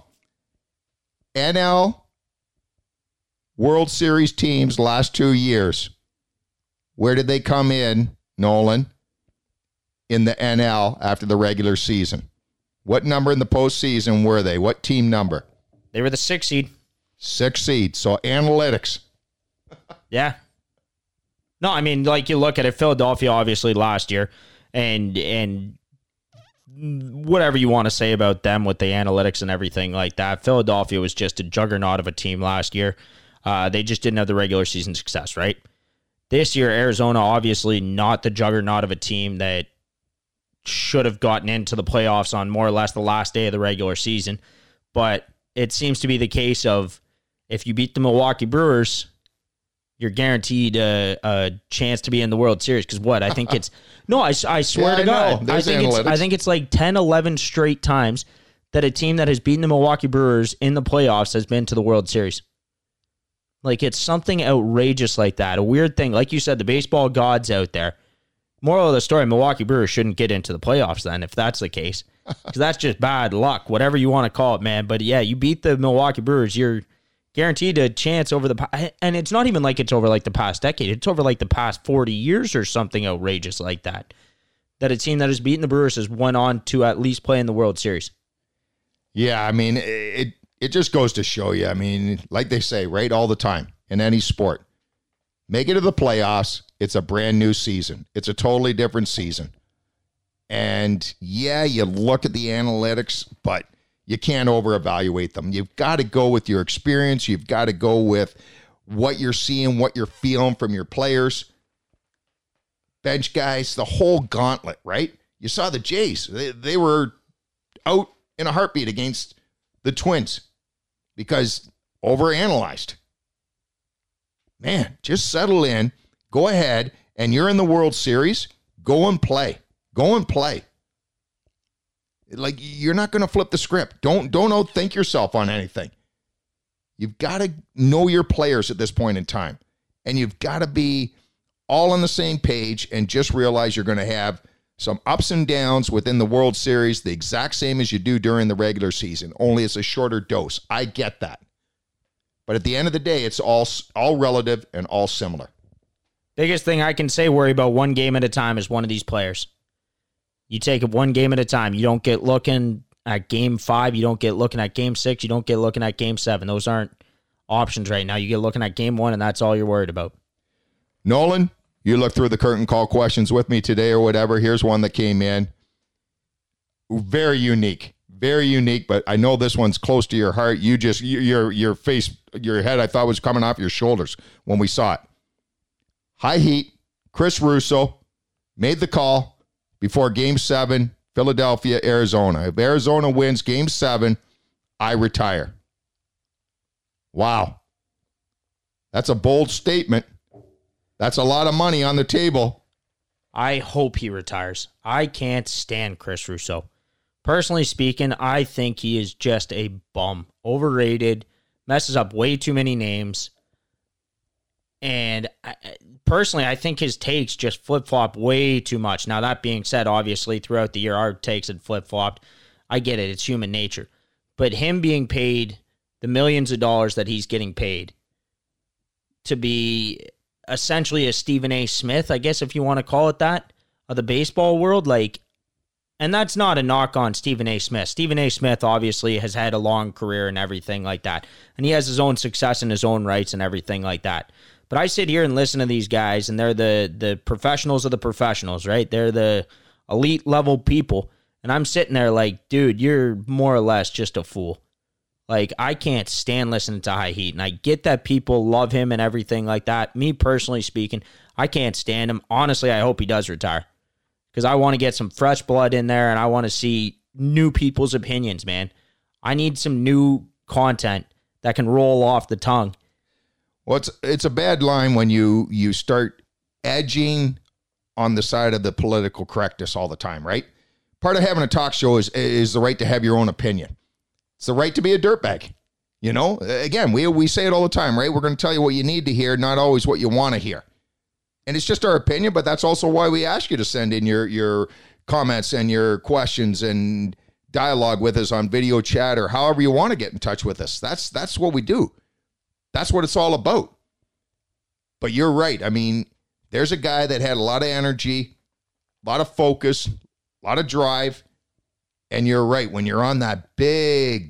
NL World Series teams last 2 years. Where did they come in, Nolan, in the NL after the regular season? What number in the postseason were they? What team number? They were the 6th seed. 6th seed. So analytics. Yeah. No, I mean, like you look at it, Philadelphia obviously last year, and whatever you want to say about them with the analytics and everything like that, Philadelphia was just a juggernaut of a team last year. They just didn't have the regular season success, right? This year, Arizona obviously not the juggernaut of a team that should have gotten into the playoffs on more or less the last day of the regular season. But it seems to be the case of if you beat the Milwaukee Brewers, you're guaranteed a chance to be in the World Series. Because what? I think it's... No, I swear to God. I think it's like 10, 11 straight times that a team that has beaten the Milwaukee Brewers in the playoffs has been to the World Series. Like, it's something outrageous like that. A weird thing. Like you said, the baseball gods out there. Moral of the story, Milwaukee Brewers shouldn't get into the playoffs then, if that's the case. Because that's just bad luck, whatever you want to call it, man. But yeah, you beat the Milwaukee Brewers, you're guaranteed a chance over the... And it's not even like it's over like the past decade. It's over like the past 40 years or something outrageous like that. That a team that has beaten the Brewers has went on to at least play in the World Series. Yeah, I mean, it just goes to show you. I mean, like they say, right, all the time in any sport. Make it to the playoffs. It's a brand new season. It's a totally different season. And yeah, you look at the analytics, but you can't over-evaluate them. You've got to go with your experience. You've got to go with what you're seeing, what you're feeling from your players. Bench guys, the whole gauntlet, right? You saw the Jays. They were out in a heartbeat against the Twins because overanalyzed. Man, just settle in. Go ahead, and you're in the World Series. Go and play. Go and play. Like, you're not going to flip the script. Don't outthink yourself on anything. You've got to know your players at this point in time. And you've got to be all on the same page and just realize you're going to have some ups and downs within the World Series, the exact same as you do during the regular season, only it's a shorter dose. I get that. But at the end of the day, it's all relative and all similar. Biggest thing I can say, worry about one game at a time is one of these players. You take it one game at a time. You don't get looking at game 5. You don't get looking at game 6. You don't get looking at game 7. Those aren't options right now. You get looking at game 1, and that's all you're worried about. Nolan, you look through the curtain call questions with me today or whatever. Here's one that came in. Very unique. Very unique, but I know this one's close to your heart. You just, your face, your head, I thought was coming off your shoulders when we saw it. High heat, Chris Russo made the call before Game 7, Philadelphia, Arizona. If Arizona wins Game 7, I retire. Wow. That's a bold statement. That's a lot of money on the table. I hope he retires. I can't stand Chris Russo. Personally speaking, I think he is just a bum. Overrated, messes up way too many names. And personally, I think his takes just flip-flop way too much. Now, that being said, obviously, throughout the year, our takes had flip-flopped. I get it. It's human nature. But him being paid the millions of dollars that he's getting paid to be essentially a Stephen A. Smith, I guess if you want to call it that, of the baseball world, like, and that's not a knock on Stephen A. Smith. Stephen A. Smith obviously has had a long career and everything like that. And he has his own success in his own rights and everything like that. But I sit here and listen to these guys, and they're the professionals of the professionals, right? They're the elite level people. And I'm sitting there like, dude, you're more or less just a fool. Like, I can't stand listening to High Heat. And I get that people love him and everything like that. Me personally speaking, I can't stand him. Honestly, I hope he does retire. Because I want to get some fresh blood in there, and I want to see new people's opinions, man. I need some new content that can roll off the tongue. Well, it's a bad line when you start edging on the side of the political correctness all the time, right? Part of having a talk show is the right to have your own opinion. It's the right to be a dirtbag. You know, again, we say it all the time, right? We're going to tell you what you need to hear, not always what you want to hear. And it's just our opinion, but that's also why we ask you to send in your comments and your questions and dialogue with us on video chat or however you want to get in touch with us. That's what we do. That's what it's all about. But you're right. I mean, there's a guy that had a lot of energy, a lot of focus, a lot of drive. And you're right. When you're on that big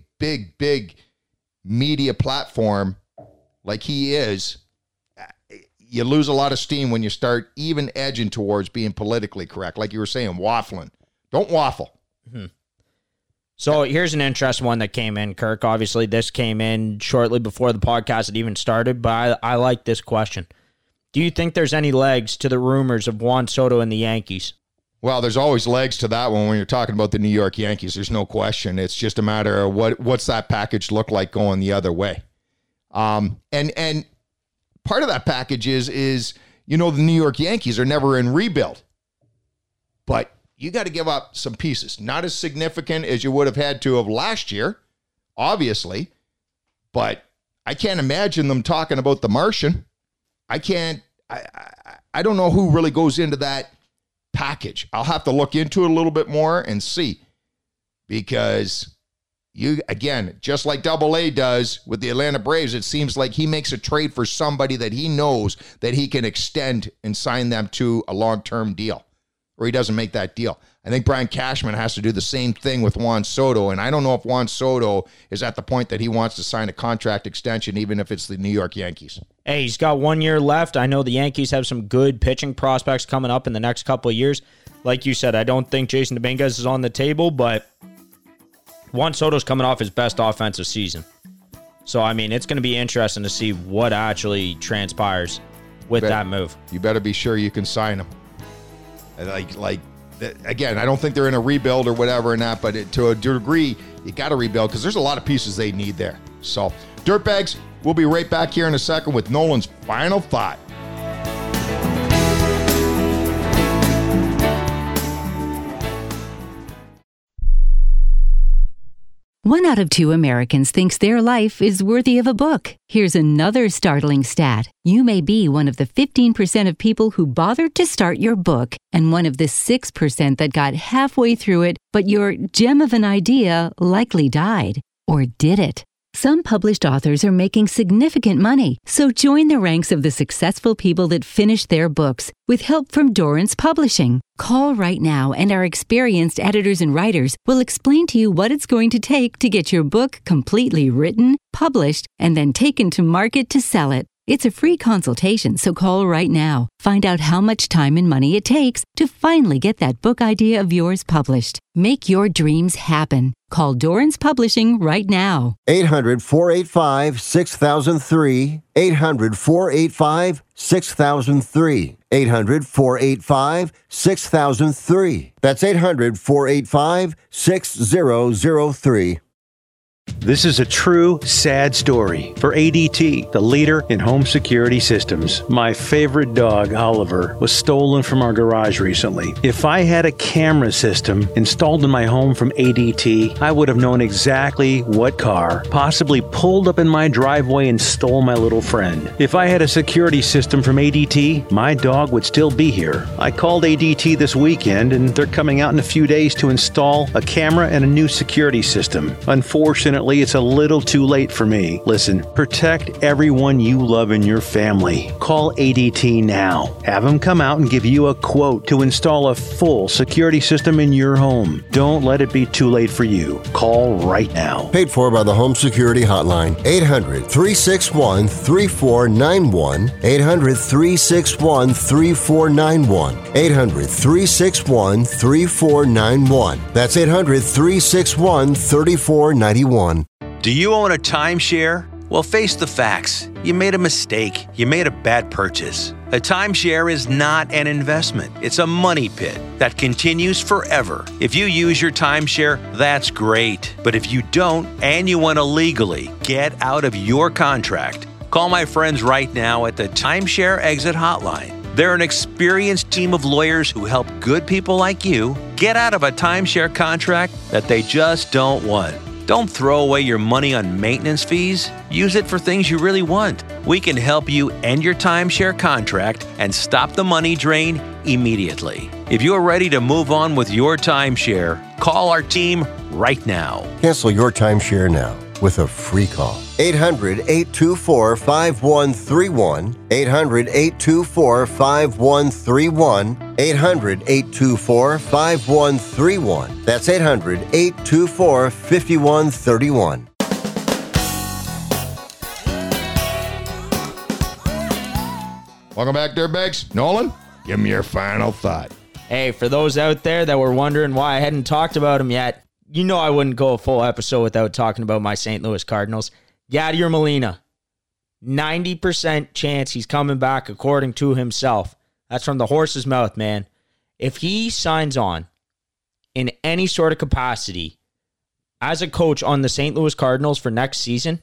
media platform like he is, you lose a lot of steam when you start even edging towards being politically correct. Like you were saying, waffling. Don't waffle. Mm-hmm. So here's an interesting one that came in, Kirk. Obviously, this came in shortly before the podcast had even started, but I like this question. Do you think there's any legs to the rumors of Juan Soto and the Yankees? Well, there's always legs to that one when you're talking about the New York Yankees. There's no question. It's just a matter of what's that package look like going the other way. And part of that package is the New York Yankees are never in rebuild. But you got to give up some pieces. Not as significant as you would have had to have last year, obviously. But I can't imagine them talking about the Martian. I don't know who really goes into that package. I'll have to look into it a little bit more and see. Because again, just like Double A does with the Atlanta Braves, it seems like he makes a trade for somebody that he knows that he can extend and sign them to a long-term deal. Or he doesn't make that deal. I think Brian Cashman has to do the same thing with Juan Soto, and I don't know if Juan Soto is at the point that he wants to sign a contract extension, even if it's the New York Yankees. Hey, he's got 1 year left. I know the Yankees have some good pitching prospects coming up in the next couple of years. Like you said, I don't think Jason Dominguez is on the table, but Juan Soto's coming off his best offensive season. So, I mean, it's going to be interesting to see what actually transpires with that move. You better be sure you can sign him. Again, I don't think they're in a rebuild or whatever and that, but to a degree, you got to rebuild because there's a lot of pieces they need there. So, Dirtbags, we'll be right back here in a second with Nolan's final thought. One out of 2 Americans thinks their life is worthy of a book. Here's another startling stat. You may be one of the 15% of people who bothered to start your book and one of the 6% that got halfway through it, but your gem of an idea likely died. Or did it? Some published authors are making significant money, so join the ranks of the successful people that finish their books with help from Dorrance Publishing. Call right now and our experienced editors and writers will explain to you what it's going to take to get your book completely written, published, and then taken to market to sell it. It's a free consultation, so call right now. Find out how much time and money it takes to finally get that book idea of yours published. Make your dreams happen. Call Dorrance Publishing right now. 800-485-6003. 800-485-6003. 800-485-6003. That's 800-485-6003. This is a true, sad story for ADT, the leader in home security systems. My favorite dog, Oliver, was stolen from our garage recently. If I had a camera system installed in my home from ADT, I would have known exactly what car possibly pulled up in my driveway and stole my little friend. If I had a security system from ADT, my dog would still be here. I called ADT this weekend, and they're coming out in a few days to install a camera and a new security system. Unfortunately, it's a little too late for me. Listen, protect everyone you love in your family. Call ADT now. Have them come out and give you a quote to install a full security system in your home. Don't let it be too late for you. Call right now. Paid for by the Home Security Hotline. 800-361-3491. 800-361-3491. 800-361-3491. That's 800-361-3491. Do you own a timeshare? Well, face the facts. You made a mistake. You made a bad purchase. A timeshare is not an investment. It's a money pit that continues forever. If you use your timeshare, that's great. But if you don't and you want to legally get out of your contract, call my friends right now at the Timeshare Exit Hotline. They're an experienced team of lawyers who help good people like you get out of a timeshare contract that they just don't want. Don't throw away your money on maintenance fees. Use it for things you really want. We can help you end your timeshare contract and stop the money drain immediately. If you're ready to move on with your timeshare, call our team right now. Cancel your timeshare now with a free call. 800-824-5131. 800-824-5131. 800-824-5131. That's 800-824-5131. Welcome back, Dirtbags. Nolan, give me your final thought. Hey, for those out there that were wondering why I hadn't talked about him yet, you know I wouldn't go a full episode without talking about my St. Louis Cardinals. Yadier Molina, 90% chance he's coming back according to himself. That's from the horse's mouth, man. If he signs on in any sort of capacity as a coach on the St. Louis Cardinals for next season,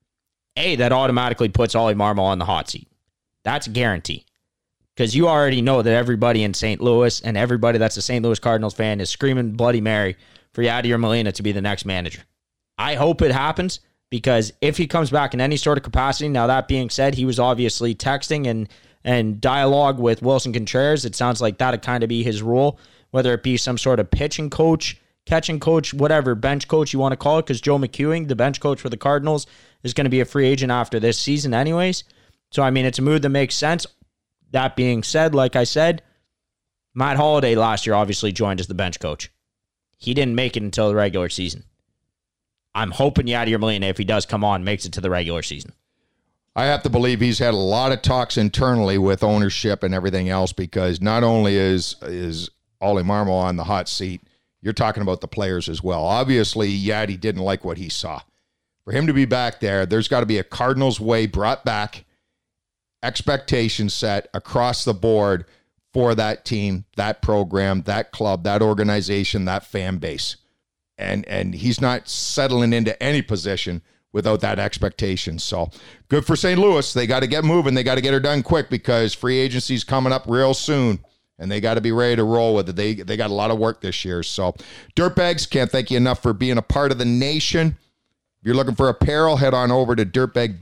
that automatically puts Ollie Marmol on the hot seat. That's a guarantee. Because you already know that everybody in St. Louis and everybody that's a St. Louis Cardinals fan is screaming Bloody Mary for Yadier Molina to be the next manager. I hope it happens, because if he comes back in any sort of capacity, now that being said, he was obviously texting and dialogue with Wilson Contreras. It sounds like that'd kind of be his role, whether it be some sort of pitching coach, catching coach, whatever, bench coach you want to call it, because Joe McEwing, the bench coach for the Cardinals, is going to be a free agent after this season anyways. So, I mean, it's a move that makes sense. That being said, like I said, Matt Holliday last year obviously joined as the bench coach. He didn't make it until the regular season. I'm hoping Yadier Molina, if he does come on, makes it to the regular season. I have to believe he's had a lot of talks internally with ownership and everything else, because not only is Ollie Marmol on the hot seat, you're talking about the players as well. Obviously, Yadi didn't like what he saw. For him to be back there, there's got to be a Cardinals way brought back, expectations set across the board for that team, that program, that club, that organization, that fan base. And he's not settling into any position without that expectation. So good for St. Louis. They got to get moving. They got to get her done quick, because free agency's coming up real soon, and they got to be ready to roll with it. They got a lot of work this year. So Dirtbags, can't thank you enough for being a part of the nation. If you're looking for apparel, head on over to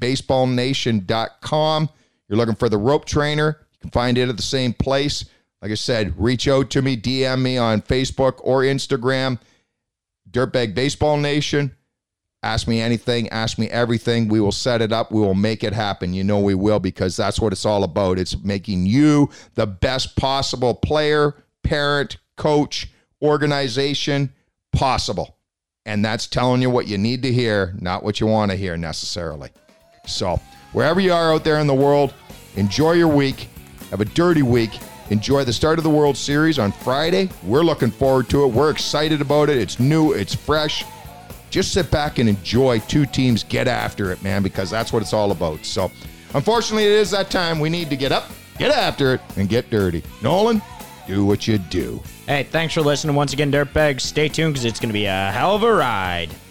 dirtbagbaseballnation.com. You're looking for the rope trainer, you can find it at the same place. Like I said, reach out to me, DM me on Facebook or Instagram, Dirtbag Baseball Nation. Ask me anything, ask me everything. We will set it up. We will make it happen. You know we will, because that's what it's all about. It's making you the best possible player, parent, coach, organization possible. And that's telling you what you need to hear, not what you want to hear necessarily. So wherever you are out there in the world, enjoy your week. Have a dirty week. Enjoy the start of the World Series on Friday. We're looking forward to it. We're excited about it. It's new. It's fresh. Just sit back and enjoy two teams get after it, man, because that's what it's all about. So, unfortunately, it is that time. We need to get up, get after it, and get dirty. Nolan, do what you do. Hey, thanks for listening once again, Dirtbags. Stay tuned because it's going to be a hell of a ride.